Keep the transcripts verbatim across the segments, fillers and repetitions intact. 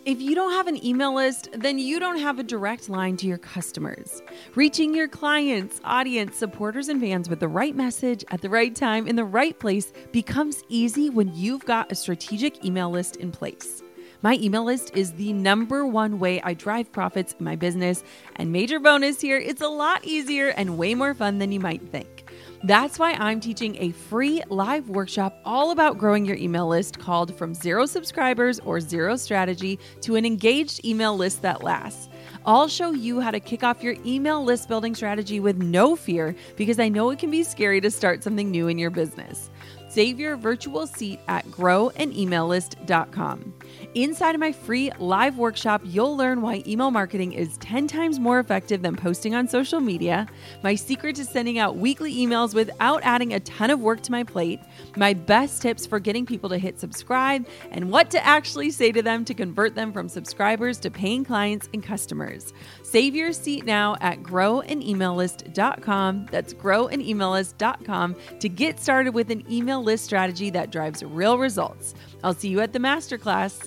If you don't have an email list, then you don't have a direct line to your customers. Reaching your clients, audience, supporters, and fans with the right message at the right time in the right place becomes easy when you've got a strategic email list in place. My email list is the number one way I drive profits in my business, and major bonus here, it's a lot easier and way more fun than you might think. That's why I'm teaching a free live workshop all about growing your email list called From Zero Subscribers or Zero Strategy to an Engaged Email List That Lasts. I'll show you how to kick off your email list building strategy with no fear, because I know it can be scary to start something new in your business. Save your virtual seat at grow an email list dot com. Inside of my free live workshop, you'll learn why email marketing is ten times more effective than posting on social media, my secret to sending out weekly emails without adding a ton of work to my plate, my best tips for getting people to hit subscribe, and what to actually say to them to convert them from subscribers to paying clients and customers. Save your seat now at grow an email list dot com. That's grow an email list dot com to get started with an email list strategy that drives real results. I'll see you at the masterclass.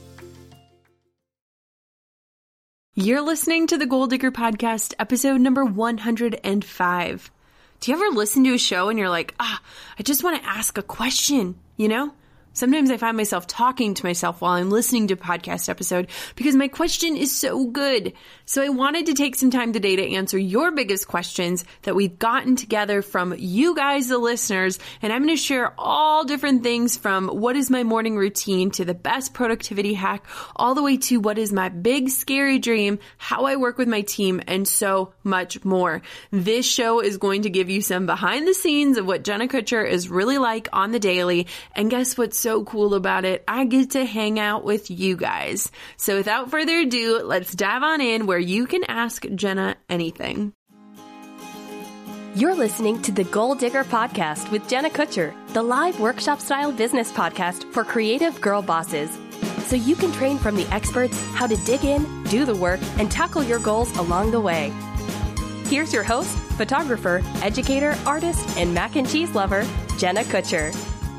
You're listening to the Goal Digger Podcast, episode number one hundred five. Do you ever listen to a show and you're like, ah, I just want to ask a question, you know? Sometimes I find myself talking to myself while I'm listening to a podcast episode because my question is so good. So I wanted to take some time today to answer your biggest questions that we've gotten together from you guys, the listeners. And I'm going to share all different things from what is my morning routine to the best productivity hack, all the way to what is my big scary dream, how I work with my team, and so much more. This show is going to give you some behind the scenes of what Jenna Kutcher is really like on the daily. And guess what's so cool about it? I get to hang out with you guys. So without further ado, let's dive on in where you can ask Jenna anything. You're listening to the Goal Digger Podcast with Jenna Kutcher, the live workshop-style business podcast for creative girl bosses. So you can train from the experts how to dig in, do the work, and tackle your goals along the way. Here's your host, photographer, educator, artist, and mac and cheese lover, Jenna Kutcher.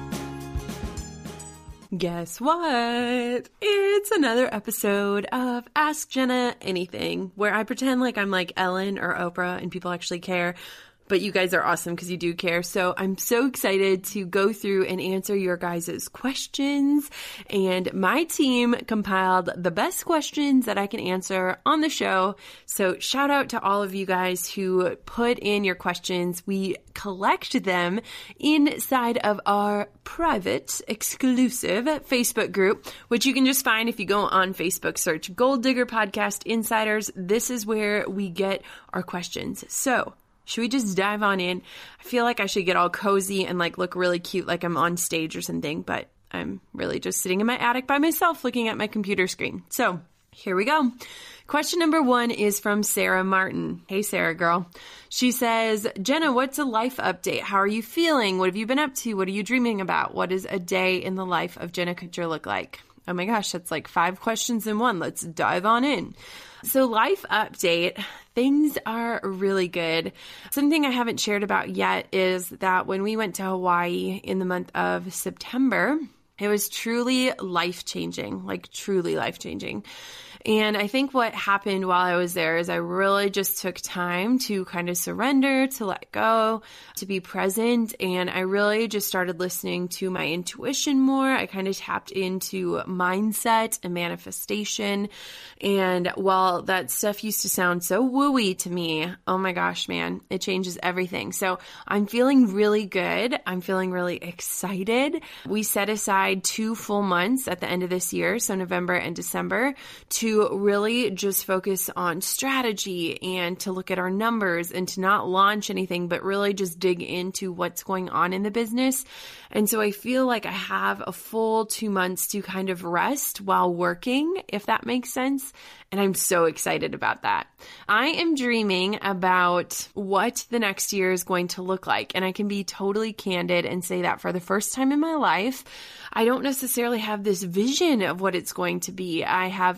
Guess what? It's another episode of Ask Jenna Anything, where I pretend like I'm like Ellen or Oprah and people actually care. But you guys are awesome because you do care. So I'm so excited to go through and answer your guys' questions. And my team compiled the best questions that I can answer on the show. So shout out to all of you guys who put in your questions. We collect them inside of our private, exclusive Facebook group, which you can just find if you go on Facebook, search Goal Digger Podcast Insiders. This is where we get our questions. So should we just dive on in? I feel like I should get all cozy and like look really cute like I'm on stage or something, but I'm really just sitting in my attic by myself looking at my computer screen. So here we go. Question number one is from Sarah Martin. Hey, Sarah girl. She says, Jenna, what's a life update? How are you feeling? What have you been up to? What are you dreaming about? What does a day in the life of Jenna Kutcher look like? Oh my gosh, that's like five questions in one. Let's dive on in. So life update, things are really good. Something I haven't shared about yet is that when we went to Hawaii in the month of September, it was truly life-changing, like truly life-changing. And I think what happened while I was there is I really just took time to kind of surrender, to let go, to be present. And I really just started listening to my intuition more. I kind of tapped into mindset and manifestation. And while that stuff used to sound so wooey to me, oh my gosh, man, it changes everything. So I'm feeling really good. I'm feeling really excited. We set aside two full months at the end of this year, so November and December, to really just focus on strategy and to look at our numbers and to not launch anything, but really just dig into what's going on in the business. And so I feel like I have a full two months to kind of rest while working, if that makes sense. And I'm so excited about that. I am dreaming about what the next year is going to look like. And I can be totally candid and say that for the first time in my life, I don't necessarily have this vision of what it's going to be. I have ideas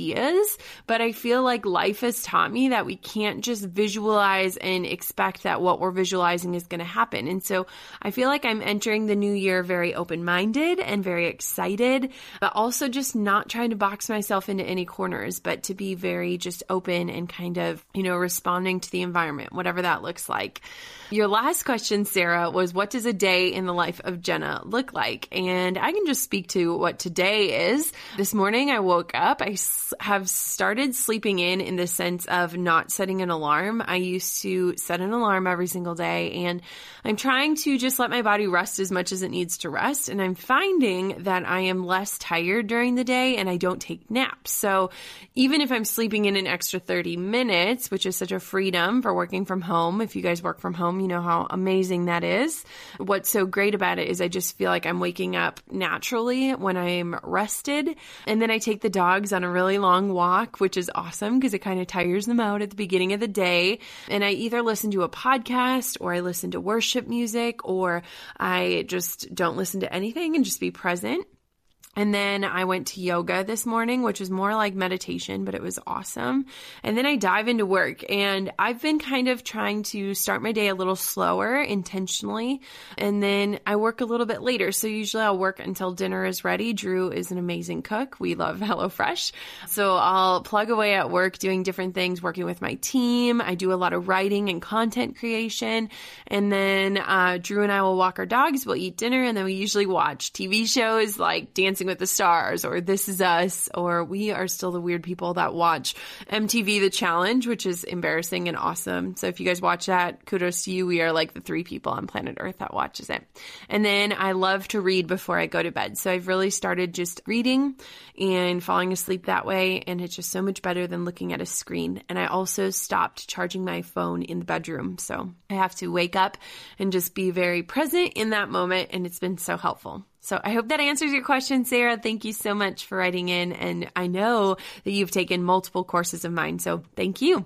ideas, but I feel like life has taught me that we can't just visualize and expect that what we're visualizing is going to happen. And so I feel like I'm entering the new year very open-minded and very excited, but also just not trying to box myself into any corners, but to be very just open and kind of, you know, responding to the environment, whatever that looks like. Your last question, Sarah, was what does a day in the life of Jenna look like? And I can just speak to what today is. This morning I woke up. I have started sleeping in in the sense of not setting an alarm. I used to set an alarm every single day, and I'm trying to just let my body rest as much as it needs to rest. And I'm finding that I am less tired during the day and I don't take naps. So even if I'm sleeping in an extra thirty minutes, which is such a freedom for working from home, if you guys work from home, you know how amazing that is. What's so great about it is I just feel like I'm waking up naturally when I'm rested. And then I take the dogs on a really long walk, which is awesome because it kind of tires them out at the beginning of the day. And I either listen to a podcast or I listen to worship music, or I just don't listen to anything and just be present. And then I went to yoga this morning, which was more like meditation, but it was awesome. And then I dive into work, and I've been kind of trying to start my day a little slower intentionally. And then I work a little bit later. So usually I'll work until dinner is ready. Drew is an amazing cook. We love HelloFresh. So I'll plug away at work doing different things, working with my team. I do a lot of writing and content creation. And then uh, Drew and I will walk our dogs. We'll eat dinner. And then we usually watch T V shows like Dancing with the Stars or This Is Us, or we are still the weird people that watch M T V The Challenge, which is embarrassing and awesome. So if you guys watch that, kudos to you. We are like the three people on planet Earth that watches it. And then I love to read before I go to bed. So I've really started just reading and falling asleep that way. And it's just so much better than looking at a screen. And I also stopped charging my phone in the bedroom. So I have to wake up and just be very present in that moment. And it's been so helpful. So I hope that answers your question, Sarah. Thank you so much for writing in. And I know that you've taken multiple courses of mine, so thank you.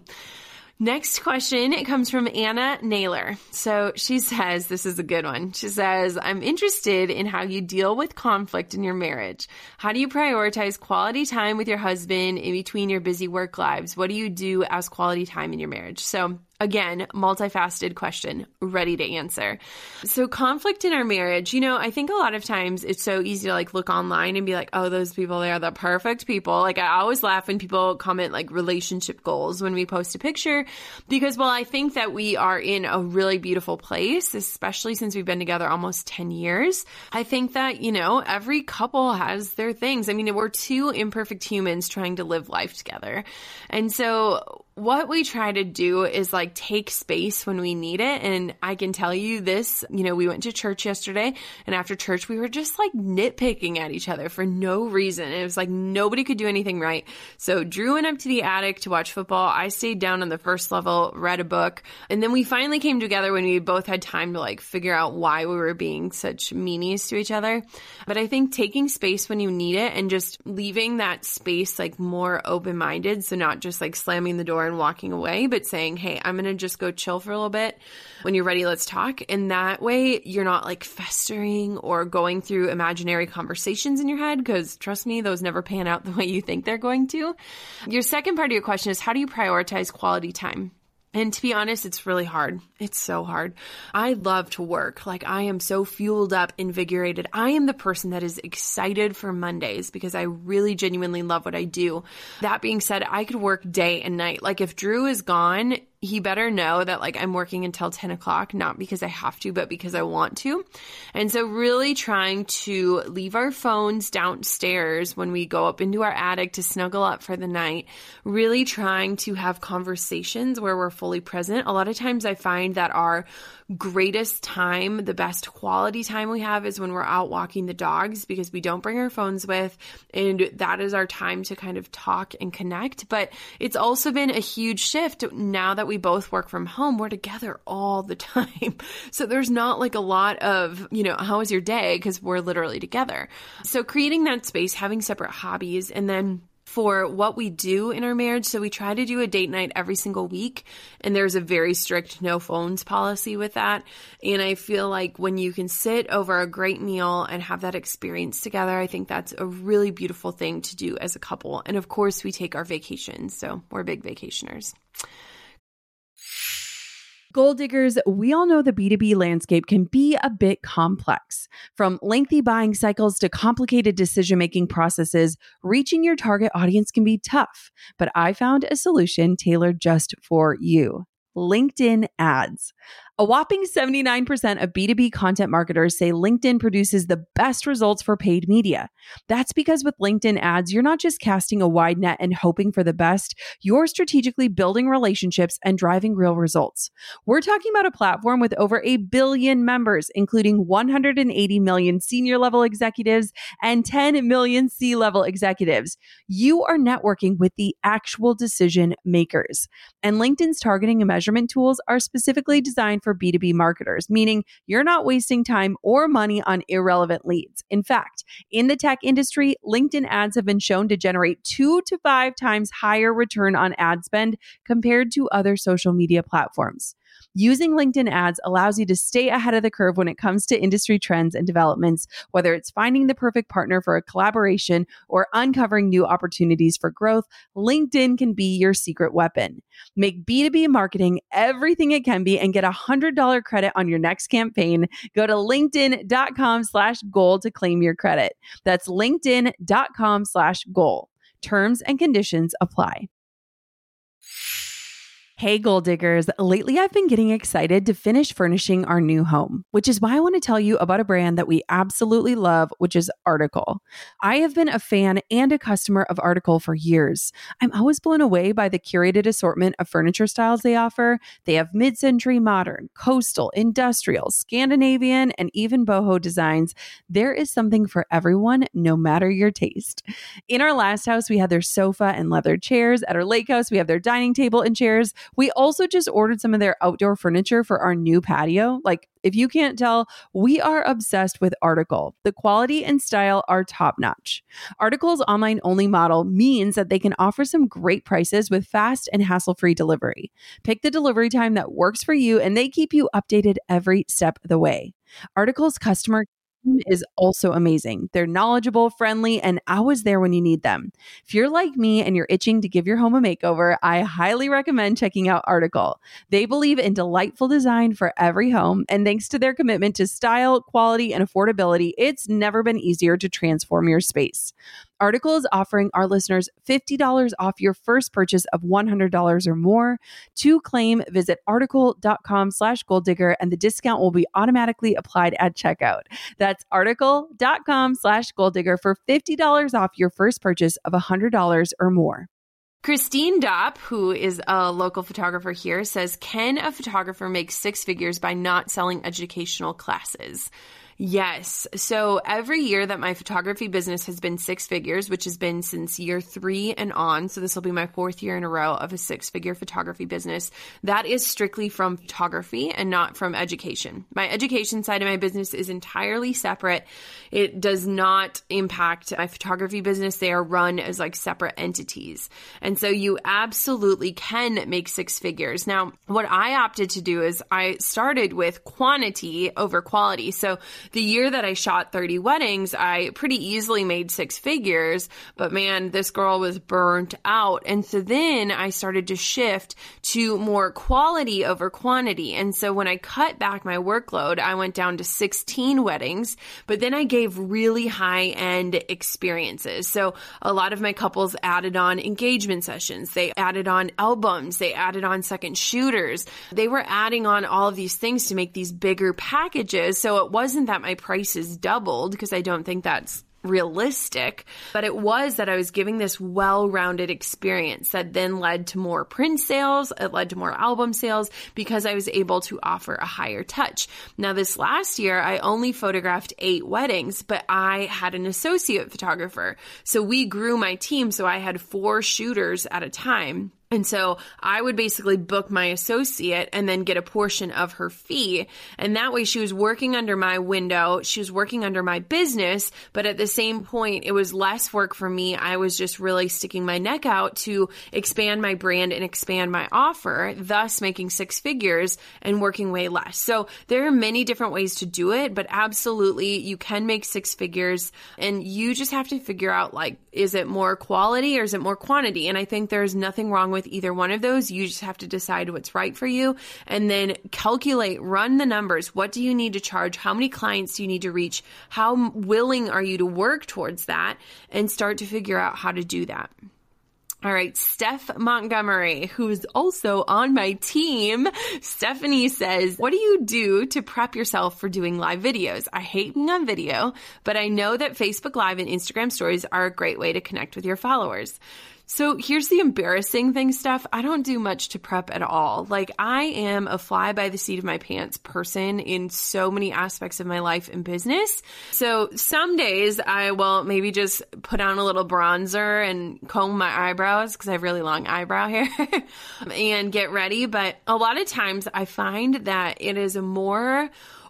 Next question, it comes from Anna Naylor. So she says, this is a good one. She says, I'm interested in how you deal with conflict in your marriage. How do you prioritize quality time with your husband in between your busy work lives? What do you do as quality time in your marriage? So again, multifaceted question, ready to answer. So conflict in our marriage, you know, I think a lot of times it's so easy to like look online and be like, oh, those people, they are the perfect people. Like I always laugh when people comment like relationship goals when we post a picture, because while I think that we are in a really beautiful place, especially since we've been together almost ten years, I think that, you know, every couple has their things. I mean, we're two imperfect humans trying to live life together. And so what we try to do is like take space when we need it. And I can tell you this, you know, we went to church yesterday, and after church, we were just like nitpicking at each other for no reason. It was like nobody could do anything right. So Drew went up to the attic to watch football. I stayed down on the first level, read a book. And then we finally came together when we both had time to like figure out why we were being such meanies to each other. But I think taking space when you need it and just leaving that space like more open-minded. So not just like slamming the door and walking away, but saying, hey, I'm going to just go chill for a little bit. When you're ready, let's talk. And that way you're not like festering or going through imaginary conversations in your head, because trust me, those never pan out the way you think they're going to. Your second part of your question is, how do you prioritize quality time? And to be honest, it's really hard. It's so hard. I love to work. Like I am so fueled up, invigorated. I am the person that is excited for Mondays because I really genuinely love what I do. That being said, I could work day and night. Like if Drew is gone, he better know that like I'm working until ten o'clock, not because I have to, but because I want to. And so really trying to leave our phones downstairs when we go up into our attic to snuggle up for the night, really trying to have conversations where we're fully present. A lot of times I find that our greatest time, the best quality time we have is when we're out walking the dogs, because we don't bring our phones with, and that is our time to kind of talk and connect. But it's also been a huge shift now that we both work from home. We're together all the time. So there's not like a lot of, you know, how was your day? Because we're literally together. So creating that space, having separate hobbies, and then for what we do in our marriage. So we try to do a date night every single week, and there's a very strict no phones policy with that. And I feel like when you can sit over a great meal and have that experience together, I think that's a really beautiful thing to do as a couple. And of course, we take our vacations, so we're big vacationers. Goal diggers, we all know the B two B landscape can be a bit complex. From lengthy buying cycles to complicated decision-making processes, reaching your target audience can be tough. But I found a solution tailored just for you: LinkedIn ads. A whopping seventy-nine percent of B two B content marketers say LinkedIn produces the best results for paid media. That's because with LinkedIn ads, you're not just casting a wide net and hoping for the best, you're strategically building relationships and driving real results. We're talking about a platform with over a billion members, including one hundred eighty million senior level executives and ten million C-level executives. You are networking with the actual decision makers. And LinkedIn's targeting and measurement tools are specifically designed for B two B marketers, meaning you're not wasting time or money on irrelevant leads. In fact, in the tech industry, LinkedIn ads have been shown to generate two to five times higher return on ad spend compared to other social media platforms. Using LinkedIn ads allows you to stay ahead of the curve when it comes to industry trends and developments, whether it's finding the perfect partner for a collaboration or uncovering new opportunities for growth. LinkedIn can be your secret weapon. Make B two B marketing everything it can be and get a one hundred dollars credit on your next campaign. Go to linkedin.com slash goal to claim your credit. That's linkedin.com slash goal. Terms and conditions apply. Hey, goal diggers. Lately, I've been getting excited to finish furnishing our new home, which is why I want to tell you about a brand that we absolutely love, which is Article. I have been a fan and a customer of Article for years. I'm always blown away by the curated assortment of furniture styles they offer. They have mid-century modern, coastal, industrial, Scandinavian, and even boho designs. There is something for everyone, no matter your taste. In our last house, we had their sofa and leather chairs. At our lake house, we have their dining table and chairs. We also just ordered some of their outdoor furniture for our new patio. Like, if you can't tell, we are obsessed with Article. The quality and style are top-notch. Article's online-only model means that they can offer some great prices with fast and hassle-free delivery. Pick the delivery time that works for you, and they keep you updated every step of the way. Article's customer is also amazing. They're knowledgeable, friendly, and always there when you need them. If you're like me and you're itching to give your home a makeover, I highly recommend checking out Article. They believe in delightful design for every home, and thanks to their commitment to style, quality, and affordability, it's never been easier to transform your space. Article is offering our listeners fifty dollars off your first purchase of one hundred dollars or more. To claim, visit article.com slash goal digger, and the discount will be automatically applied at checkout. That's article.com slash goal digger for fifty dollars off your first purchase of one hundred dollars or more. Christine Dopp, who is a local photographer here, says, can a photographer make six figures by not selling educational classes? Yes. So every year that my photography business has been six figures, which has been since year three and on, so this will be my fourth year in a row of a six-figure photography business, that is strictly from photography and not from education. My education side of my business is entirely separate. It does not impact my photography business. They are run as like separate entities. And so you absolutely can make six figures. Now, what I opted to do is I started with quantity over quality. So the year that I shot thirty weddings, I pretty easily made six figures, but man, this girl was burnt out. And so then I started to shift to more quality over quantity. And so when I cut back my workload, I went down to sixteen weddings, but then I gave really high-end experiences. So a lot of my couples added on engagement sessions. They added on albums. They added on second shooters. They were adding on all of these things to make these bigger packages. So it wasn't that my prices doubled, because I don't think that's realistic, but it was that I was giving this well-rounded experience that then led to more print sales. It led to more album sales because I was able to offer a higher touch. Now, this last year, I only photographed eight weddings, but I had an associate photographer. So we grew my team. So I had four shooters at a time. And so I would basically book my associate and then get a portion of her fee. And that way she was working under my window. She was working under my business. But at the same point, it was less work for me. I was just really sticking my neck out to expand my brand and expand my offer, thus making six figures and working way less. So there are many different ways to do it, but absolutely you can make six figures, and you just have to figure out, like, is it more quality or is it more quantity? And I think there's nothing wrong with either one of those. You just have to decide what's right for you and then calculate, run the numbers. What do you need to charge? How many clients do you need to reach? How willing are you to work towards that? And start to figure out how to do that. All right, Steph Montgomery, who is also on my team. Stephanie says, what do you do to prep yourself for doing live videos? I hate being on video, but I know that Facebook Live and Instagram stories are a great way to connect with your followers. So here's the embarrassing thing, Steph. I don't do much to prep at all. Like, I am a fly by the seat of my pants person in so many aspects of my life and business. So some days I will maybe just put on a little bronzer and comb my eyebrows because I have really long eyebrow hair and get ready. But a lot of times I find that it is a more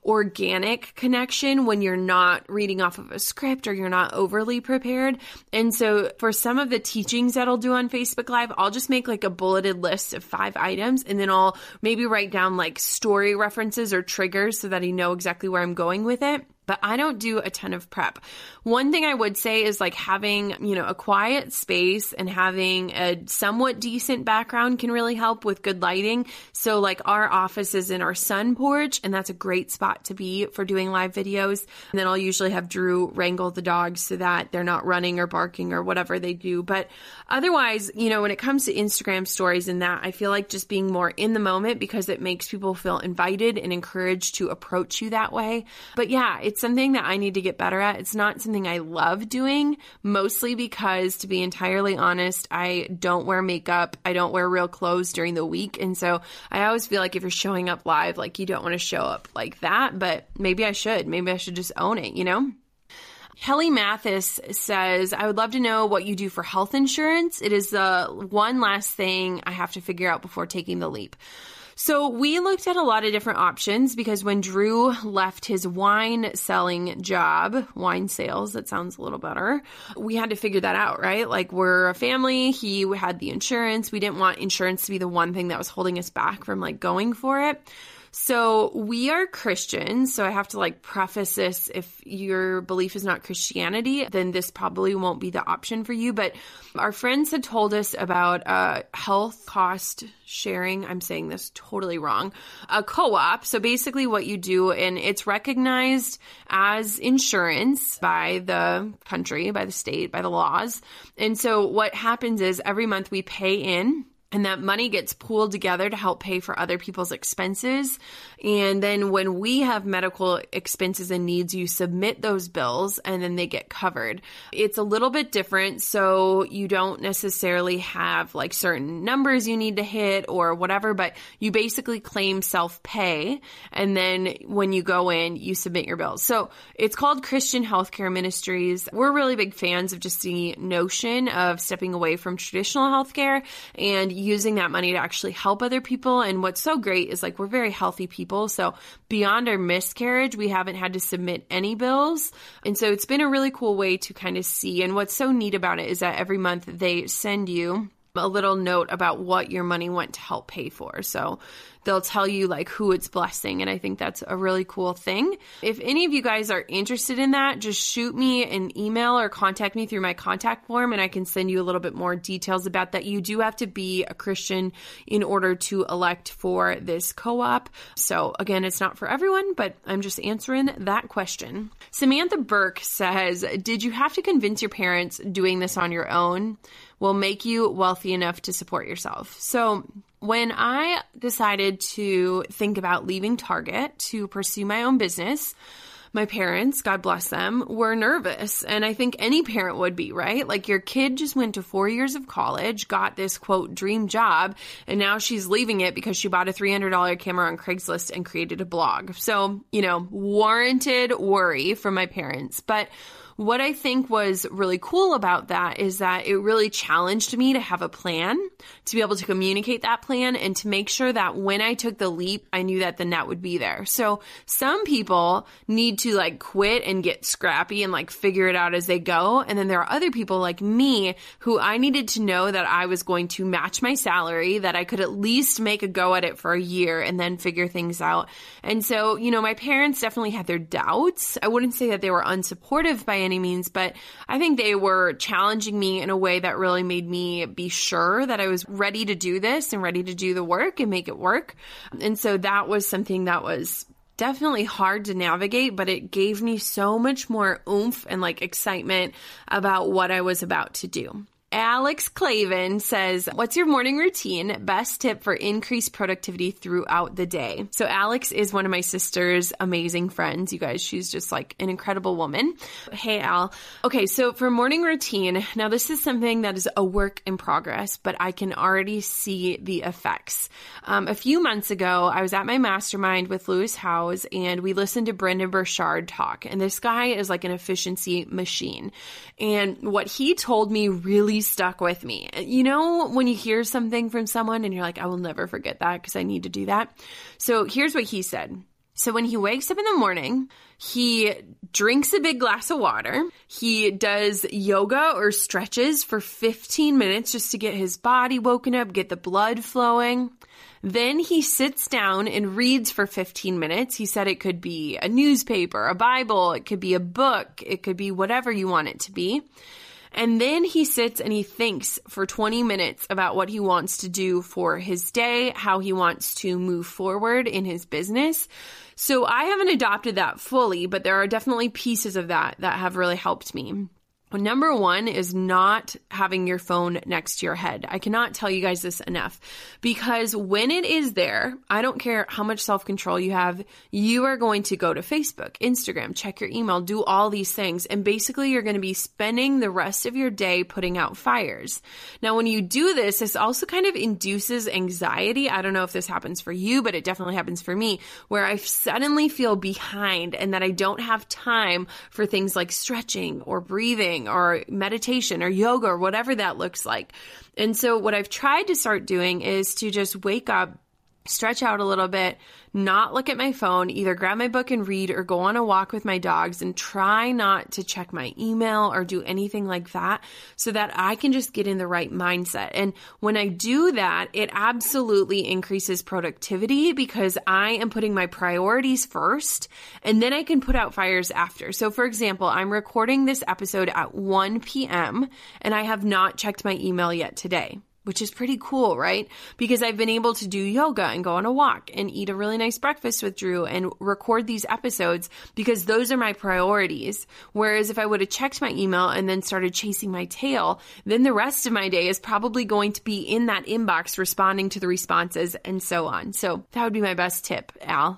organic connection when you're not reading off of a script or you're not overly prepared. And so for some of the teachings that I'll do on Facebook Live, I'll just make like a bulleted list of five items, and then I'll maybe write down like story references or triggers so that I know exactly where I'm going with it. But I don't do a ton of prep. One thing I would say is like having, you know, a quiet space and having a somewhat decent background can really help with good lighting. So like our office is in our sun porch, and that's a great spot to be for doing live videos. And then I'll usually have Drew wrangle the dogs so that they're not running or barking or whatever they do. But otherwise, you know, when it comes to Instagram stories and that, I feel like just being more in the moment because it makes people feel invited and encouraged to approach you that way. But yeah, it's something that I need to get better at. It's not something I love doing, mostly because, to be entirely honest, I don't wear makeup. I don't wear real clothes during the week. And so I always feel like if you're showing up live, like you don't want to show up like that, but maybe I should. Maybe I should just own it, you know? Kelly Mathis says, I would love to know what you do for health insurance. It is the one last thing I have to figure out before taking the leap. So we looked at a lot of different options because when Drew left his wine selling job, wine sales, that sounds a little better, we had to figure that out, right? Like, we're a family. He had the insurance. We didn't want insurance to be the one thing that was holding us back from like going for it. So we are Christians, so I have to like preface this. If your belief is not Christianity, then this probably won't be the option for you. But our friends had told us about uh, health cost sharing. I'm saying this totally wrong. A co-op. So basically what you do, and it's recognized as insurance by the country, by the state, by the laws. And so what happens is every month we pay in, and that money gets pooled together to help pay for other people's expenses. And then when we have medical expenses and needs, you submit those bills and then they get covered. It's a little bit different. So you don't necessarily have like certain numbers you need to hit or whatever, but you basically claim self-pay. And then when you go in, you submit your bills. So it's called Christian Healthcare Ministries. We're really big fans of just the notion of stepping away from traditional healthcare and using that money to actually help other people. And what's so great is like we're very healthy people. So beyond our miscarriage, we haven't had to submit any bills. And so it's been a really cool way to kind of see. And what's so neat about it is that every month they send you a little note about what your money went to help pay for. So they'll tell you like who it's blessing. And I think that's a really cool thing. If any of you guys are interested in that, just shoot me an email or contact me through my contact form and I can send you a little bit more details about that. You do have to be a Christian in order to elect for this co-op. So again, it's not for everyone, but I'm just answering that question. Samantha Burke says, did you have to convince your parents doing this on your own will make you wealthy enough to support yourself? So when I decided to think about leaving Target to pursue my own business, my parents, God bless them, were nervous. And I think any parent would be, right? Like your kid just went to four years of college, got this quote dream job, and now she's leaving it because she bought a three hundred dollars camera on Craigslist and created a blog. So, you know, warranted worry from my parents. But what I think was really cool about that is that it really challenged me to have a plan, to be able to communicate that plan, and to make sure that when I took the leap, I knew that the net would be there. So some people need to like quit and get scrappy and like figure it out as they go. And then there are other people like me who I needed to know that I was going to match my salary, that I could at least make a go at it for a year and then figure things out. And so, you know, my parents definitely had their doubts. I wouldn't say that they were unsupportive by any means, but I think they were challenging me in a way that really made me be sure that I was ready to do this and ready to do the work and make it work. And so that was something that was definitely hard to navigate, but it gave me so much more oomph and like excitement about what I was about to do. Alex Clavin says, what's your morning routine? Best tip for increased productivity throughout the day. So Alex is one of my sister's amazing friends. You guys, she's just like an incredible woman. Hey, Al. Okay, so for morning routine, now this is something that is a work in progress, but I can already see the effects. Um, a few months ago, I was at my mastermind with Lewis Howes, and we listened to Brendon Burchard talk. And this guy is like an efficiency machine. And what he told me really stuck with me. You know, when you hear something from someone and you're like, I will never forget that because I need to do that. So here's what he said. So when he wakes up in the morning, he drinks a big glass of water. He does yoga or stretches for fifteen minutes just to get his body woken up, get the blood flowing. Then he sits down and reads for fifteen minutes. He said it could be a newspaper, a Bible, it could be a book, it could be whatever you want it to be. And then he sits and he thinks for twenty minutes about what he wants to do for his day, how he wants to move forward in his business. So I haven't adopted that fully, but there are definitely pieces of that that have really helped me. Number one is not having your phone next to your head. I cannot tell you guys this enough, because when it is there, I don't care how much self-control you have, you are going to go to Facebook, Instagram, check your email, do all these things. And basically you're going to be spending the rest of your day putting out fires. Now, when you do this, this also kind of induces anxiety. I don't know if this happens for you, but it definitely happens for me, where I suddenly feel behind and that I don't have time for things like stretching or breathing or meditation or yoga or whatever that looks like. And so what I've tried to start doing is to just wake up, stretch out a little bit, not look at my phone, either grab my book and read or go on a walk with my dogs, and try not to check my email or do anything like that so that I can just get in the right mindset. And when I do that, it absolutely increases productivity because I am putting my priorities first, and then I can put out fires after. So for example, I'm recording this episode at one p.m. and I have not checked my email yet today, which is pretty cool, right? Because I've been able to do yoga and go on a walk and eat a really nice breakfast with Drew and record these episodes because those are my priorities. Whereas if I would have checked my email and then started chasing my tail, then the rest of my day is probably going to be in that inbox responding to the responses and so on. So that would be my best tip, Al.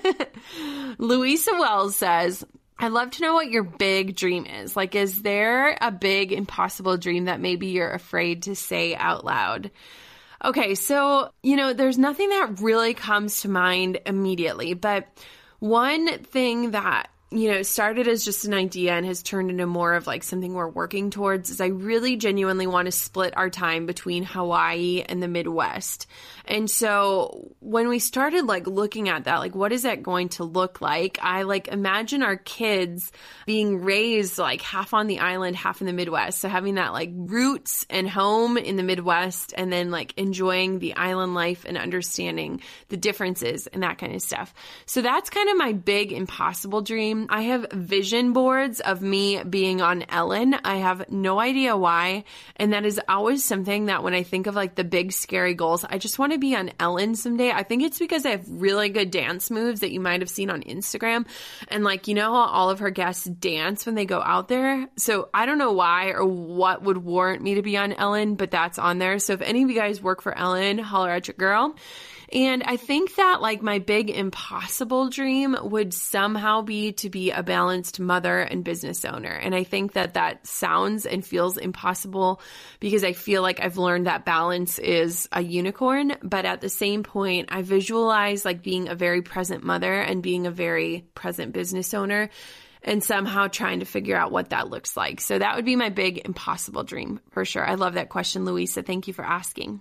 Louisa Wells says, I'd love to know what your big dream is. Like, is there a big impossible dream that maybe you're afraid to say out loud? Okay, so, you know, there's nothing that really comes to mind immediately, but one thing that, you know, started as just an idea and has turned into more of like something we're working towards is I really genuinely want to split our time between Hawaii and the Midwest. And so when we started like looking at that, like what is that going to look like? I like imagine our kids being raised like half on the island, half in the Midwest. So having that like roots and home in the Midwest and then like enjoying the island life and understanding the differences and that kind of stuff. So that's kind of my big impossible dream. I have vision boards of me being on Ellen. I have no idea why. And that is always something that when I think of like the big scary goals, I just want to be on Ellen someday. I think it's because I have really good dance moves that you might have seen on Instagram. And like, you know how all of her guests dance when they go out there? So I don't know why or what would warrant me to be on Ellen, but that's on there. So if any of you guys work for Ellen, holler at your girl. And I think that like my big impossible dream would somehow be to be a balanced mother and business owner. And I think that that sounds and feels impossible because I feel like I've learned that balance is a unicorn. But at the same point, I visualize like being a very present mother and being a very present business owner. and somehow trying to figure out what that looks like. So that would be my big impossible dream for sure. I love that question, Louisa. Thank you for asking.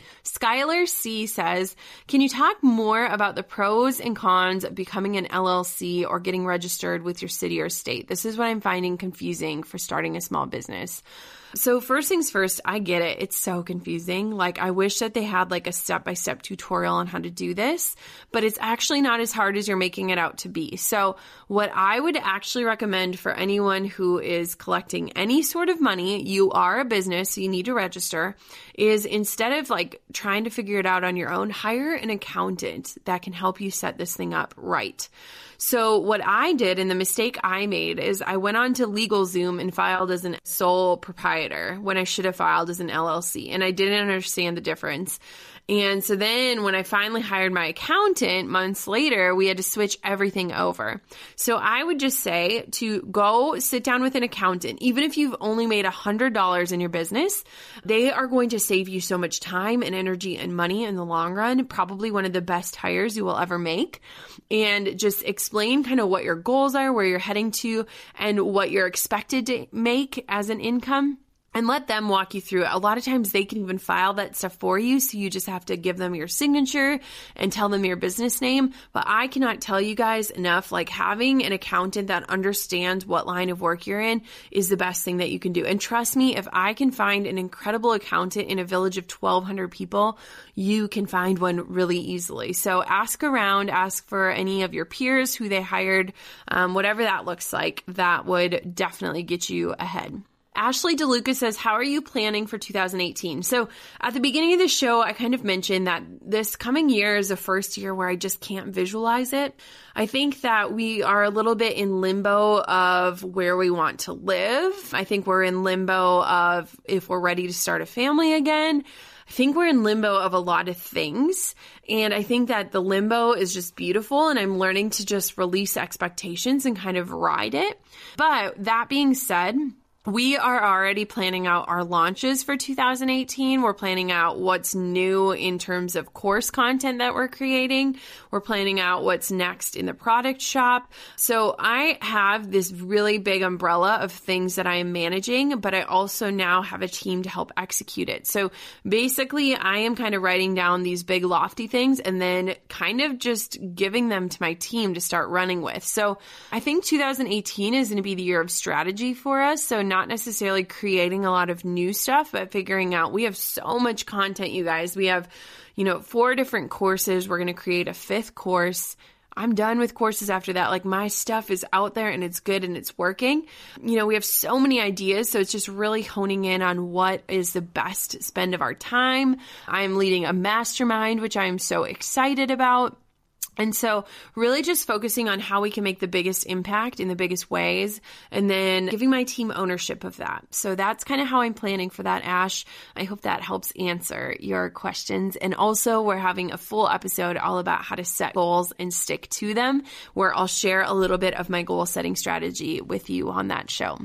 Skylar C says, can you talk more about the pros and cons of becoming an L L C or getting registered with your city or state? This is what I'm finding confusing for starting a small business. So first things first, I get it. It's so confusing. Like, I wish that they had like a step-by-step tutorial on how to do this, but it's actually not as hard as you're making it out to be. So what I would actually recommend for anyone who is collecting any sort of money, you are a business, so you need to register, is instead of like trying to figure it out on your own, hire an accountant that can help you set this thing up right. So what I did, and the mistake I made, is I went on to LegalZoom and filed as a sole proprietor when I should have filed as an L L C, and I didn't understand the difference. And so then when I finally hired my accountant months later, we had to switch everything over. So I would just say to go sit down with an accountant. Even if you've only made one hundred dollars in your business, they are going to save you so much time and energy and money in the long run. Probably one of the best hires you will ever make. And just explain kind of what your goals are, where you're heading to, and what you're expected to make as an income. And let them walk you through it. A lot of times they can even file that stuff for you, so you just have to give them your signature and tell them your business name. But I cannot tell you guys enough, like having an accountant that understands what line of work you're in is the best thing that you can do. And trust me, if I can find an incredible accountant in a village of twelve hundred people, you can find one really easily. So ask around, ask for any of your peers who they hired, um, whatever that looks like. That would definitely get you ahead. Ashley DeLuca says, how are you planning for two thousand eighteen? So at the beginning of the show, I kind of mentioned that this coming year is the first year where I just can't visualize it. I think that we are a little bit in limbo of where we want to live. I think we're in limbo of if we're ready to start a family again. I think we're in limbo of a lot of things. And I think that the limbo is just beautiful, and I'm learning to just release expectations and kind of ride it. But that being said, we are already planning out our launches for two thousand eighteen. We're planning out what's new in terms of course content that we're creating. We're planning out what's next in the product shop. So I have this really big umbrella of things that I am managing, but I also now have a team to help execute it. So basically, I am kind of writing down these big lofty things and then kind of just giving them to my team to start running with. So I think two thousand eighteen is going to be the year of strategy for us. So not necessarily creating a lot of new stuff, but figuring out, we have so much content, you guys. We have, you know, four different courses. We're going to create a fifth course. I'm done with courses after that. Like, my stuff is out there and it's good and it's working. You know, we have so many ideas. So it's just really honing in on what is the best spend of our time. I'm leading a mastermind, which I am so excited about. And so really just focusing on how we can make the biggest impact in the biggest ways, and then giving my team ownership of that. So that's kind of how I'm planning for that, Ash. I hope that helps answer your questions. And also, we're having a full episode all about how to set goals and stick to them, where I'll share a little bit of my goal setting strategy with you on that show.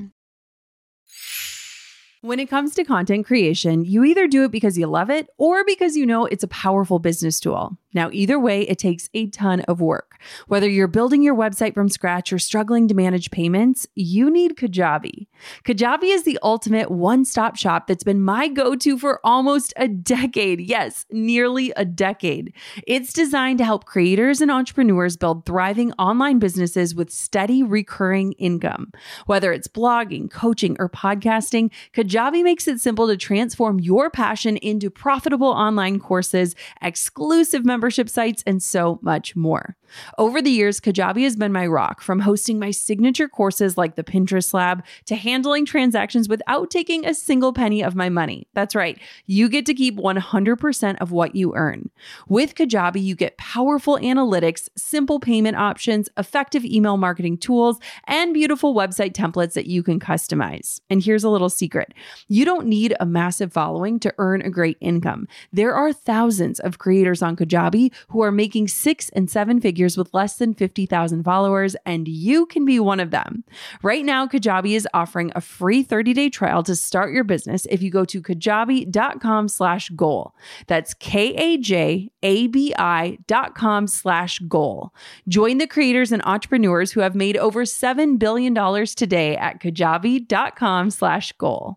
When it comes to content creation, you either do it because you love it or because you know it's a powerful business tool. Now, either way, it takes a ton of work. Whether you're building your website from scratch or struggling to manage payments, you need Kajabi. Kajabi is the ultimate one-stop shop that's been my go-to for almost a decade. Yes, nearly a decade. It's designed to help creators and entrepreneurs build thriving online businesses with steady recurring income. Whether it's blogging, coaching, or podcasting, Kajabi makes it simple to transform your passion into profitable online courses, exclusive membership sites, and so much more. Over the years, Kajabi has been my rock, from hosting my signature courses like the Pinterest Lab to handling transactions without taking a single penny of my money. That's right. You get to keep one hundred percent of what you earn. With Kajabi, you get powerful analytics, simple payment options, effective email marketing tools, and beautiful website templates that you can customize. And here's a little secret. You don't need a massive following to earn a great income. There are thousands of creators on Kajabi who are making six and seven figures with less than fifty thousand followers, and you can be one of them. Right now, Kajabi is offering a free thirty-day trial to start your business if you go to kajabi.com slash goal. That's K-A-J-A-B-I dot com slash goal. Join the creators and entrepreneurs who have made over seven billion dollars today at kajabi.com slash goal.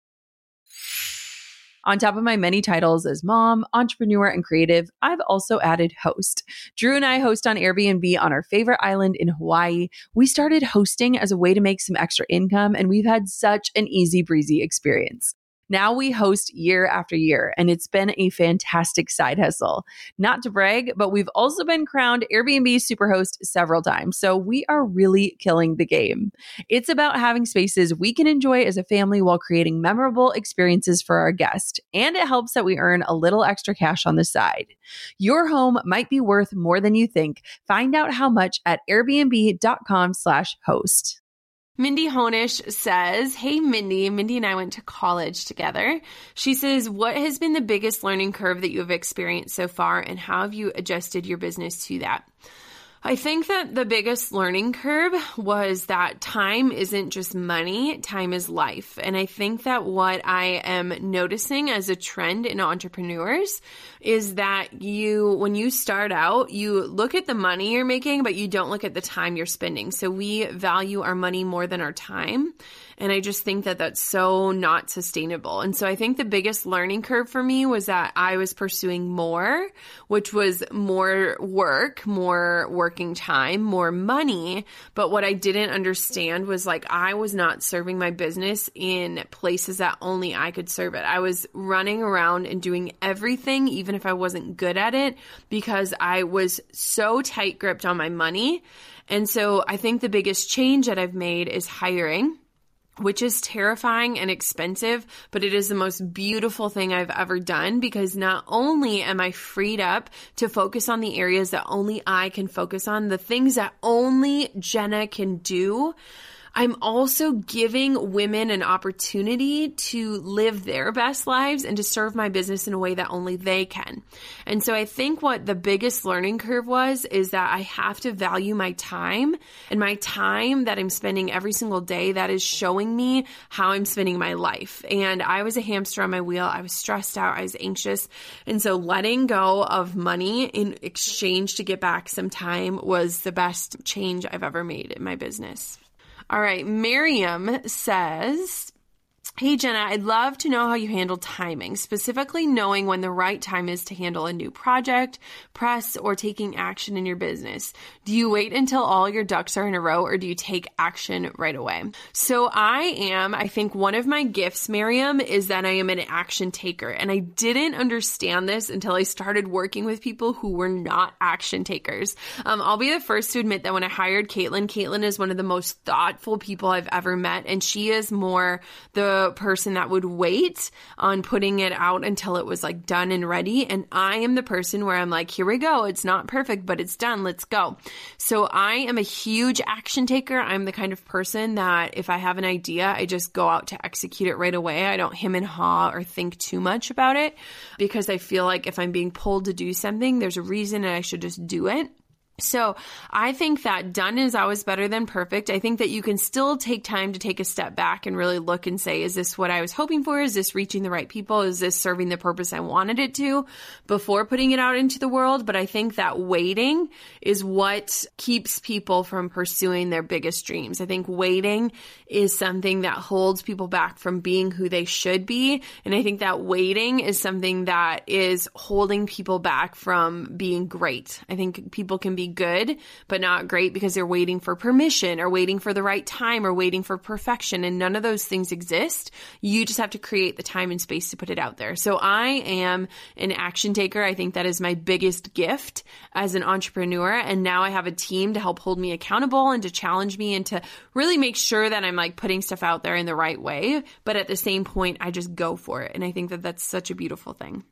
On top of my many titles as mom, entrepreneur, and creative, I've also added host. Drew and I host on Airbnb on our favorite island in Hawaii. We started hosting as a way to make some extra income, and we've had such an easy breezy experience. Now we host year after year, and it's been a fantastic side hustle. Not to brag, but we've also been crowned Airbnb Superhost several times, so we are really killing the game. It's about having spaces we can enjoy as a family while creating memorable experiences for our guests, and it helps that we earn a little extra cash on the side. Your home might be worth more than you think. Find out how much at airbnb.com slash host. Mindy Honish says, hey, Mindy. Mindy and I went to college together. She says, what has been the biggest learning curve that you have experienced so far, and how have you adjusted your business to that? I think that the biggest learning curve was that time isn't just money, time is life. And I think that what I am noticing as a trend in entrepreneurs is that you, when you start out, you look at the money you're making, but you don't look at the time you're spending. So we value our money more than our time. And I just think that that's so not sustainable. And so I think the biggest learning curve for me was that I was pursuing more, which was more work, more working time, more money. But what I didn't understand was like I was not serving my business in places that only I could serve it. I was running around and doing everything, even if I wasn't good at it, because I was so tight gripped on my money. And so I think the biggest change that I've made is hiring, which is terrifying and expensive, but it is the most beautiful thing I've ever done, because not only am I freed up to focus on the areas that only I can focus on, the things that only Jenna can do, I'm also giving women an opportunity to live their best lives and to serve my business in a way that only they can. And so I think what the biggest learning curve was is that I have to value my time, and my time that I'm spending every single day that is showing me how I'm spending my life. And I was a hamster on my wheel. I was stressed out. I was anxious. And so letting go of money in exchange to get back some time was the best change I've ever made in my business. All right, Miriam says, hey, Jenna, I'd love to know how you handle timing, specifically knowing when the right time is to handle a new project, press, or taking action in your business. Do you wait until all your ducks are in a row, or do you take action right away? So I am, I think one of my gifts, Miriam, is that I am an action taker. And I didn't understand this until I started working with people who were not action takers. Um, I'll be the first to admit that when I hired Caitlin, Caitlin is one of the most thoughtful people I've ever met. And she is more the person that would wait on putting it out until it was like done and ready. And I am the person where I'm like, here we go. It's not perfect, but it's done. Let's go. So I am a huge action taker. I'm the kind of person that if I have an idea, I just go out to execute it right away. I don't hem and haw or think too much about it, because I feel like if I'm being pulled to do something, there's a reason and I should just do it. So I think that done is always better than perfect. I think that you can still take time to take a step back and really look and say, is this what I was hoping for? Is this reaching the right people? Is this serving the purpose I wanted it to before putting it out into the world? But I think that waiting is what keeps people from pursuing their biggest dreams. I think waiting is something that holds people back from being who they should be. And I think that waiting is something that is holding people back from being great. I think people can be good, but not great because they're waiting for permission or waiting for the right time or waiting for perfection. And none of those things exist. You just have to create the time and space to put it out there. So I am an action taker. I think that is my biggest gift as an entrepreneur. And now I have a team to help hold me accountable and to challenge me and to really make sure that I'm like putting stuff out there in the right way. But at the same point, I just go for it. And I think that that's such a beautiful thing.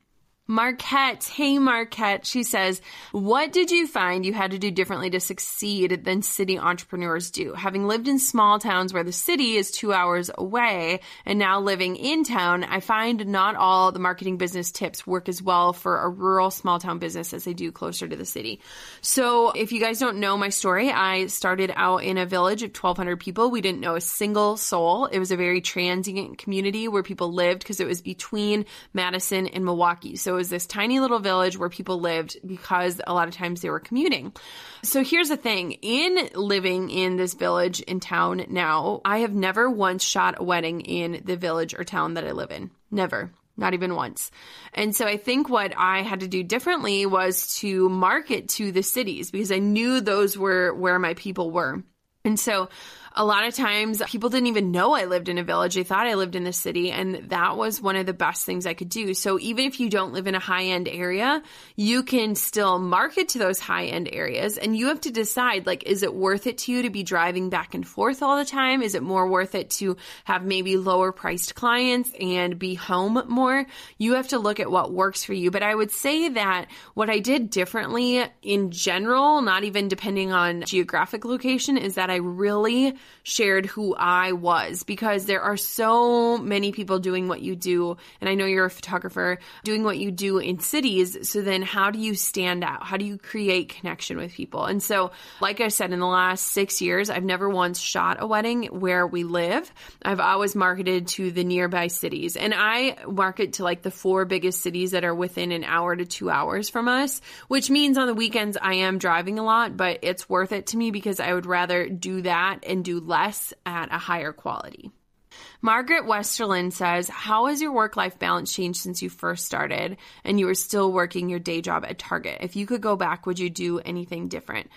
Marquette. Hey, Marquette. She says, what did you find you had to do differently to succeed than city entrepreneurs do? Having lived in small towns where the city is two hours away and now living in town, I find not all the marketing business tips work as well for a rural small town business as they do closer to the city. So if you guys don't know my story, I started out in a village of twelve hundred people. We didn't know a single soul. It was a very transient community where people lived because it was between Madison and Milwaukee. So it was this tiny little village where people lived because a lot of times they were commuting. So here's the thing. In living in this village in town now, I have never once shot a wedding in the village or town that I live in. Never. Not even once. And so I think what I had to do differently was to market to the cities because I knew those were where my people were. And so a lot of times people didn't even know I lived in a village. They thought I lived in the city, and that was one of the best things I could do. So even if you don't live in a high-end area, you can still market to those high-end areas, and you have to decide, like, is it worth it to you to be driving back and forth all the time? Is it more worth it to have maybe lower-priced clients and be home more? You have to look at what works for you. But I would say that what I did differently in general, not even depending on geographic location, is that I really shared who I was, because there are so many people doing what you do. And I know you're a photographer doing what you do in cities. So then how do you stand out? How do you create connection with people? And so, like I said, in the last six years, I've never once shot a wedding where we live. I've always marketed to the nearby cities, and I market to like the four biggest cities that are within an hour to two hours from us, which means on the weekends I am driving a lot, but it's worth it to me because I would rather do that and do less at a higher quality. Margaret Westerland says, how has your work-life balance changed since you first started and you were still working your day job at Target? If you could go back, would you do anything different?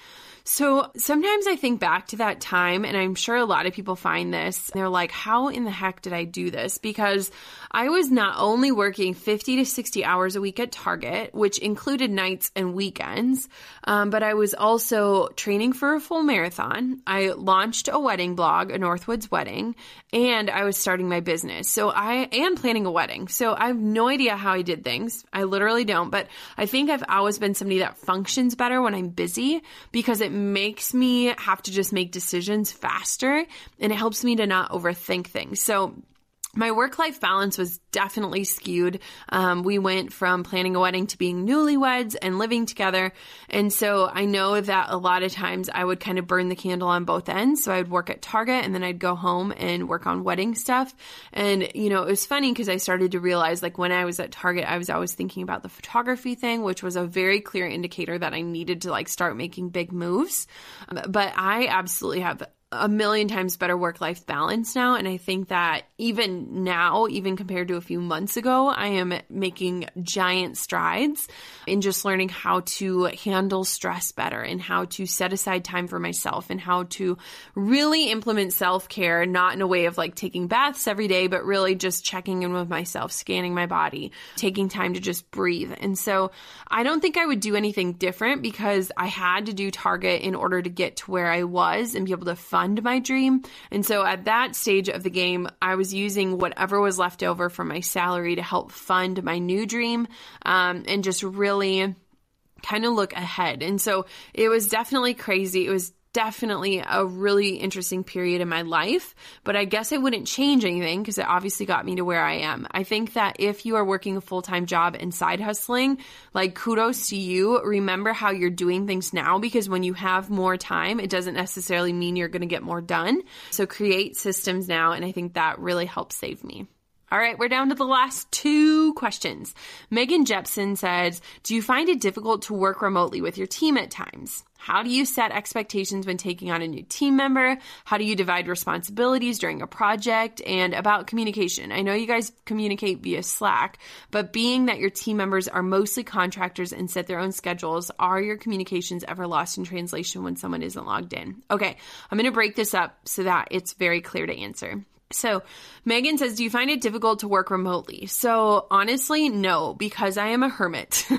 So sometimes I think back to that time, and I'm sure a lot of people find this. They're like, how in the heck did I do this? Because I was not only working fifty to sixty hours a week at Target, which included nights and weekends, um, but I was also training for a full marathon. I launched a wedding blog, a Northwoods wedding, and I was starting my business. So I am planning a wedding. So I have no idea how I did things. I literally don't, but I think I've always been somebody that functions better when I'm busy because it makes me have to just make decisions faster, and it helps me to not overthink things. So my work-life balance was definitely skewed. Um, we went from planning a wedding to being newlyweds and living together. And so I know that a lot of times I would kind of burn the candle on both ends. So I would work at Target and then I'd go home and work on wedding stuff. And, you know, it was funny because I started to realize, like, when I was at Target, I was always thinking about the photography thing, which was a very clear indicator that I needed to, like, start making big moves. But I absolutely have a million times better work-life balance now. And I think that even now, even compared to a few months ago, I am making giant strides in just learning how to handle stress better and how to set aside time for myself and how to really implement self-care, not in a way of like taking baths every day, but really just checking in with myself, scanning my body, taking time to just breathe. And so I don't think I would do anything different because I had to do Target in order to get to where I was and be able to fund my dream. And so at that stage of the game, I was using whatever was left over from my salary to help fund my new dream, um, and just really kind of look ahead. And so it was definitely crazy. It was definitely a really interesting period in my life, but I guess I wouldn't change anything because it obviously got me to where I am. I think that if you are working a full-time job and side hustling, like, kudos to you. Remember how you're doing things now, because when you have more time, it doesn't necessarily mean you're going to get more done. So create systems now, and I think that really helps save me. All right, we're down to the last two questions. Megan Jepson says, do you find it difficult to work remotely with your team at times? How do you set expectations when taking on a new team member? How do you divide responsibilities during a project? And about communication. I know you guys communicate via Slack, but being that your team members are mostly contractors and set their own schedules, are your communications ever lost in translation when someone isn't logged in? Okay, I'm going to break this up so that it's very clear to answer. So Megan says, do you find it difficult to work remotely? So honestly, no, because I am a hermit.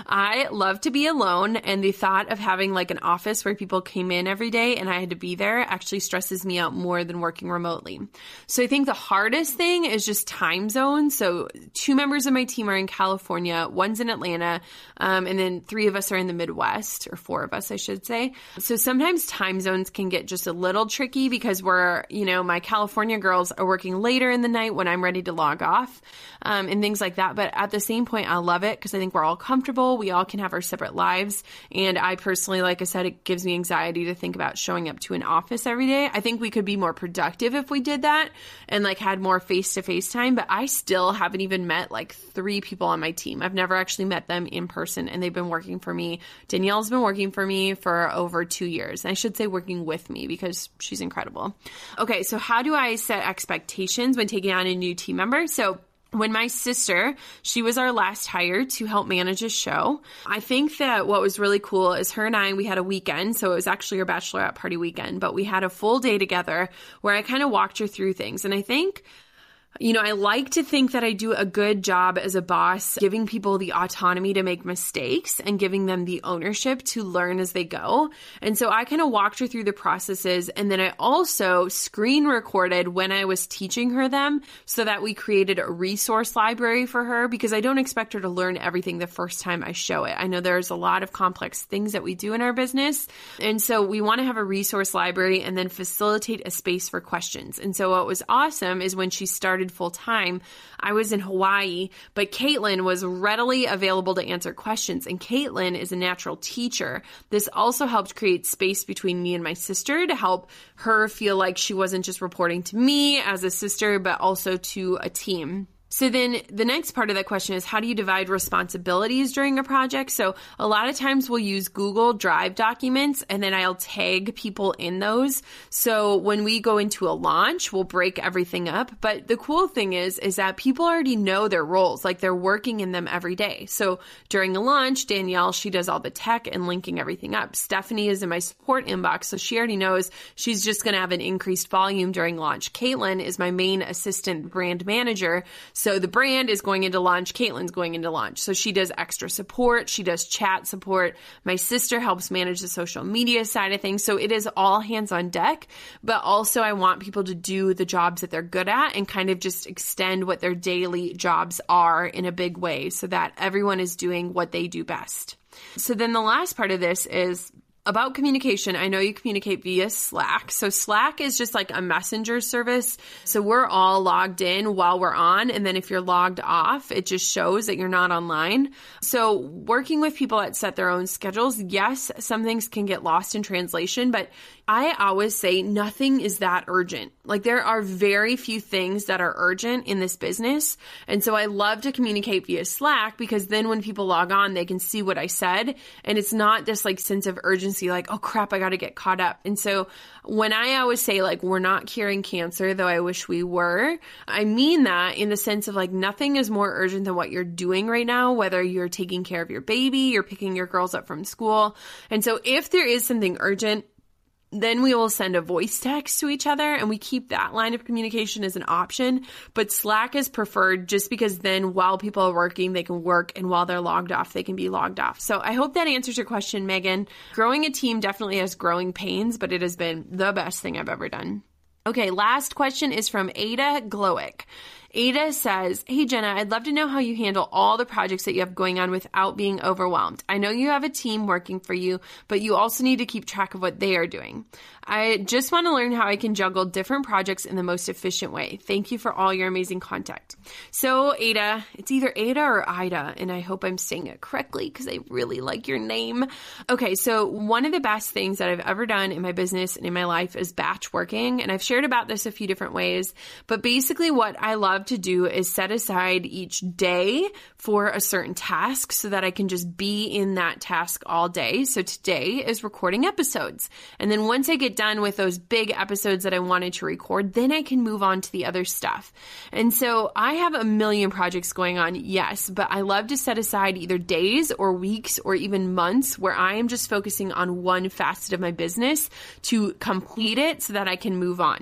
I love to be alone, and the thought of having like an office where people came in every day and I had to be there actually stresses me out more than working remotely. So I think the hardest thing is just time zone. So two members of my team are in California, one's in Atlanta, um, and then three of us are in the Midwest, or four of us, I should say. So sometimes time zones can get just a little tricky because we're, you know, my California girls are working later in the night when I'm ready to log off, um, and things like that. But at the same point, I love it because I think we're all comfortable. We all can have our separate lives. And I personally, like I said, it gives me anxiety to think about showing up to an office every day. I think we could be more productive if we did that and like had more face-to-face time. But I still haven't even met like three people on my team. I've never actually met them in person, and they've been working for me. Danielle's been working for me for over two years. And I should say working with me because she's incredible. Okay, so how do I set expectations when taking on a new team member? So when my sister, she was our last hire to help manage a show. I think that what was really cool is her and I, we had a weekend. So it was actually her bachelorette party weekend, but we had a full day together where I kind of walked her through things. And I think, you know, I like to think that I do a good job as a boss, giving people the autonomy to make mistakes and giving them the ownership to learn as they go. And so I kind of walked her through the processes. And then I also screen recorded when I was teaching her them so that we created a resource library for her, because I don't expect her to learn everything the first time I show it. I know there's a lot of complex things that we do in our business. And so we want to have a resource library and then facilitate a space for questions. And so what was awesome is when she started full time, I was in Hawaii, but Caitlin was readily available to answer questions. And Caitlin is a natural teacher. This also helped create space between me and my sister to help her feel like she wasn't just reporting to me as a sister, but also to a team. So then the next part of that question is, how do you divide responsibilities during a project? So a lot of times we'll use Google Drive documents, and then I'll tag people in those. So when we go into a launch, we'll break everything up. But the cool thing is, is that people already know their roles, like they're working in them every day. So during a launch, Danielle, she does all the tech and linking everything up. Stephanie is in my support inbox, so she already knows she's just going to have an increased volume during launch. Caitlin is my main assistant brand manager. So the brand is going into launch, Caitlin's going into launch. So she does extra support, she does chat support. My sister helps manage the social media side of things. So it is all hands on deck, but also I want people to do the jobs that they're good at and kind of just extend what their daily jobs are in a big way so that everyone is doing what they do best. So then the last part of this is about communication. I know you communicate via Slack. So Slack is just like a messenger service. So we're all logged in while we're on. And then if you're logged off, it just shows that you're not online. So working with people that set their own schedules, yes, some things can get lost in translation, but I always say nothing is that urgent. Like there are very few things that are urgent in this business. And so I love to communicate via Slack because then when people log on, they can see what I said. And it's not this like sense of urgency, like, oh crap, I got to get caught up. And so when I always say like, we're not curing cancer, though I wish we were, I mean that in the sense of like, nothing is more urgent than what you're doing right now, whether you're taking care of your baby, you're picking your girls up from school. And so if there is something urgent, then we will send a voice text to each other, and we keep that line of communication as an option. But Slack is preferred just because then while people are working, they can work, and while they're logged off, they can be logged off. So I hope that answers your question, Megan. Growing a team definitely has growing pains, but it has been the best thing I've ever done. Okay, last question is from Ada Glowick. Ada says, hey, Jenna, I'd love to know how you handle all the projects that you have going on without being overwhelmed. I know you have a team working for you, but you also need to keep track of what they are doing. I just want to learn how I can juggle different projects in the most efficient way. Thank you for all your amazing content. So Ada, it's either Ada or Ida, and I hope I'm saying it correctly because I really like your name. Okay, so one of the best things that I've ever done in my business and in my life is batch working, and I've shared about this a few different ways, but basically what I love to do is set aside each day for a certain task so that I can just be in that task all day. So today is recording episodes. And then once I get done with those big episodes that I wanted to record, then I can move on to the other stuff. And so I have a million projects going on, yes, but I love to set aside either days or weeks or even months where I am just focusing on one facet of my business to complete it so that I can move on.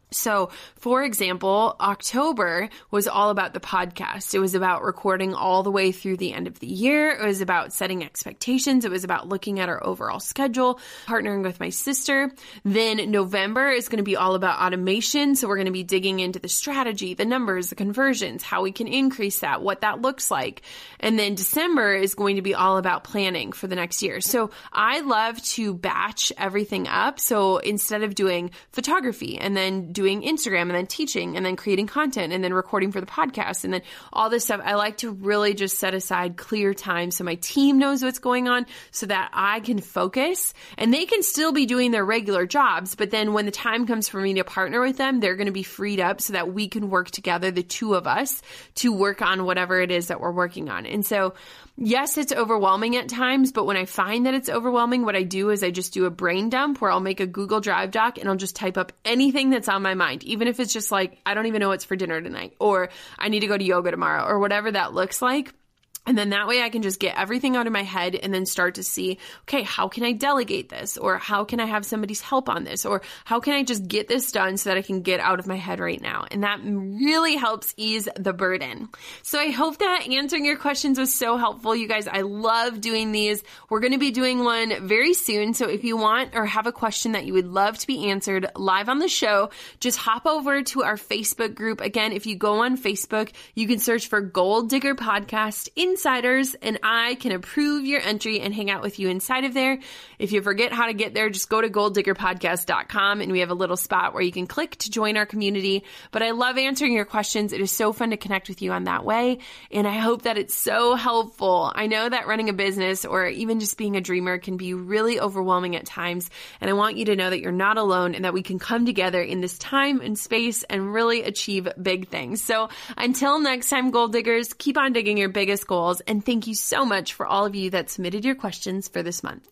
So, for example, October was all about the podcast. It was about recording all the way through the end of the year. It was about setting expectations. It was about looking at our overall schedule, partnering with my sister. Then November is going to be all about automation. So we're going to be digging into the strategy, the numbers, the conversions, how we can increase that, what that looks like. And then December is going to be all about planning for the next year. So I love to batch everything up. So instead of doing photography and then doing Instagram and then teaching and then creating content and then recording for the podcast and then all this stuff, I like to really just set aside clear time so my team knows what's going on so that I can focus and they can still be doing their regular jobs. But then when the time comes for me to partner with them, they're going to be freed up so that we can work together, the two of us, to work on whatever it is that we're working on. And so yes, it's overwhelming at times, but when I find that it's overwhelming, what I do is I just do a brain dump where I'll make a Google Drive doc and I'll just type up anything that's on my mind, even if it's just like, I don't even know what's for dinner tonight, or I need to go to yoga tomorrow, or whatever that looks like. And then that way I can just get everything out of my head and then start to see, okay, how can I delegate this? Or how can I have somebody's help on this? Or how can I just get this done so that I can get out of my head right now? And that really helps ease the burden. So I hope that answering your questions was so helpful. You guys, I love doing these. We're going to be doing one very soon. So if you want or have a question that you would love to be answered live on the show, just hop over to our Facebook group. Again, if you go on Facebook, you can search for Goal Digger Podcast Insiders, and I can approve your entry and hang out with you inside of there. If you forget how to get there, just go to goal digger podcast dot com and we have a little spot where you can click to join our community. But I love answering your questions. It is so fun to connect with you on that way. And I hope that it's so helpful. I know that running a business or even just being a dreamer can be really overwhelming at times. And I want you to know that you're not alone and that we can come together in this time and space and really achieve big things. So until next time, goal diggers, keep on digging your biggest goals. And thank you so much for all of you that submitted your questions for this month.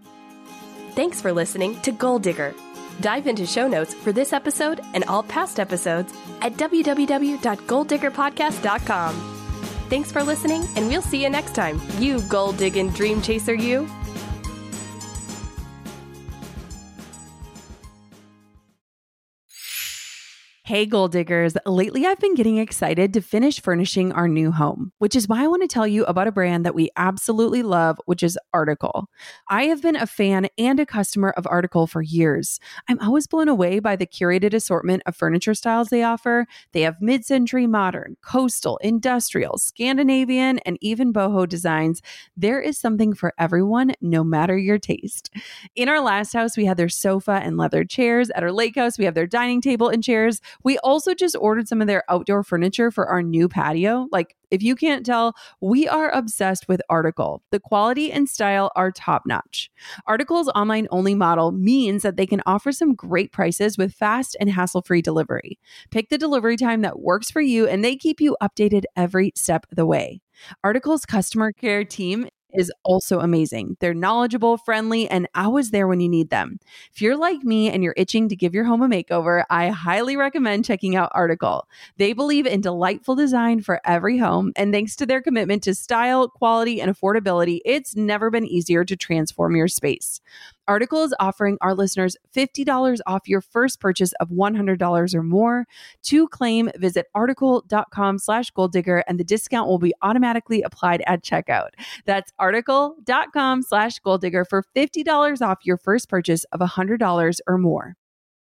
Thanks for listening to Goal Digger. Dive into show notes for this episode and all past episodes at w w w dot goal digger podcast dot com. Thanks for listening, and we'll see you next time, you goal-digging dream chaser you. Hey, goal diggers. Lately, I've been getting excited to finish furnishing our new home, which is why I want to tell you about a brand that we absolutely love, which is Article. I have been a fan and a customer of Article for years. I'm always blown away by the curated assortment of furniture styles they offer. They have mid-century modern, coastal, industrial, Scandinavian, and even boho designs. There is something for everyone, no matter your taste. In our last house, we had their sofa and leather chairs. At our lake house, we have their dining table and chairs. We also just ordered some of their outdoor furniture for our new patio. Like, if you can't tell, we are obsessed with Article. The quality and style are top notch. Article's online only model means that they can offer some great prices with fast and hassle-free delivery. Pick the delivery time that works for you, and they keep you updated every step of the way. Article's customer care team is also amazing. They're knowledgeable, friendly, and always there when you need them. If you're like me and you're itching to give your home a makeover, I highly recommend checking out Article. They believe in delightful design for every home, and thanks to their commitment to style, quality, and affordability, it's never been easier to transform your space. Article is offering our listeners fifty dollars off your first purchase of one hundred dollars or more. To claim, visit article.com slash goal digger, and the discount will be automatically applied at checkout. That's article.com slash goal digger for fifty dollars off your first purchase of one hundred dollars or more.